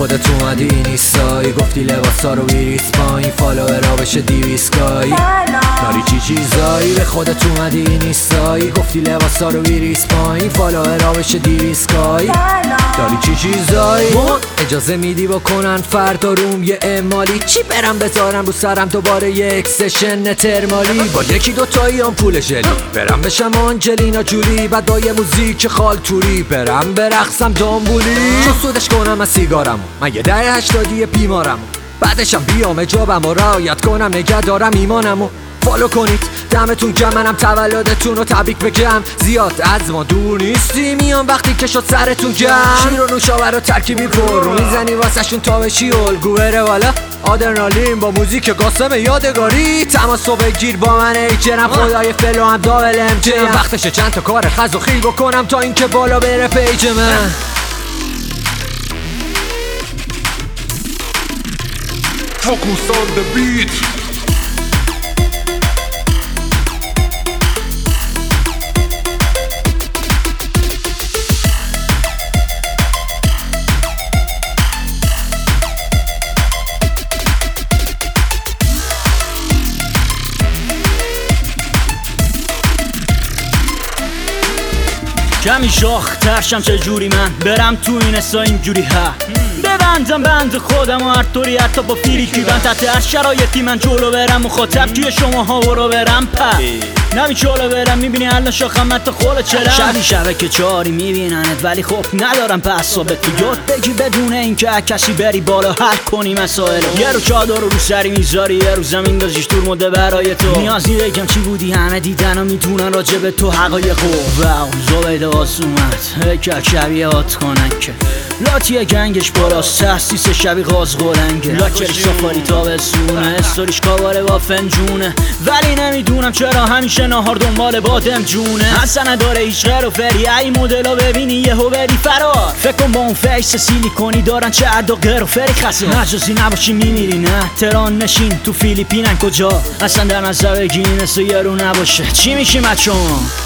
خودت اومدی این ایستایی، گفتی لباسا رو بیریس پایین، فالوورا بشه 200 گایی. داری چی چیزایی؟ به خودت اومدی این ایستایی، گفتی لباسا رو بیریس پایین، فالوورا بشه 200 گایی. داری چی چیزایی؟ اجازه میدی بکنن فردا روم یه امالی، چی برم بذارم رو سرم دوباره یه اکسشن ترمالی، با یکی دوتایی آمپول ژلی برم بشم آنجلینا جولی، بعد با یه موزیک خالتوری برم برقصم دامبولی، چون سودش کنم از سیگارمو، من یه 80 بیمارمو، بعدشم بیام اجابم و رعایت کنم نگه دارم ایمانمو. فالو کنید دمتون گرم، منم تولدتون رو تبریک بگم، زیاد از ما دور نیستی، میام وقتی که شد سرتون گرم. شیر و نوشابه رو ترکیبی پر رو میزنی واسه شون تا بشی الگو بره والا، آدرنالین با موزیک قاسم یادگاری، تماس رو بگیر با من ای جنم، خدای فلو هم دابل ام جی، وقتشه چند تا کار خز و خیل بکنم تا اینکه بالا بره پیج من. Focus on the beat. کمی شاخ ترشم چجوری من برم تو این اسا اینجوری ها، ببندم بند خودم و هر طوری حتی با فیریکی بند، تحت هر شرایطی من جلو برم، مخاطب توی شما ها برو برم نمی چلو برم، میبینی الان شاخم من تا خول چرم، شبه که چاری میبیننت ولی خب ندارم پسابت، تو یاد بگی بدون اینکه کسی بری بالا حل کنی مسائل، یه رو چادر رو سری میذاری یه رو زمین دازیش دور مده برای تو، نیازی بگم چی بودی همه دیدن و میدونن راجب تو حقایقو، واو زبیده اومد که شبیه هات کنن که لاتی گنگش بالاست، تحسیس شبیه غاز غلنگه، لاکری سافاری تا بسونه، استوریش کاباره با فنجونه، ولی نمیدونم چرا همیشه نهار دنبال بادم جونه، اصلا نداره هیچ غیر و فری، ای مدلو ببینی یهو بری فرار، فکر کن با اون فیس سیلیکونی دارن چه عدا غیر و فری خسا، مجازی نباشی میمیری نه تهران نشین تو فیلیپینن کجا، اصلا در نظر بگی این یه رو نباشه چی میشی مچون.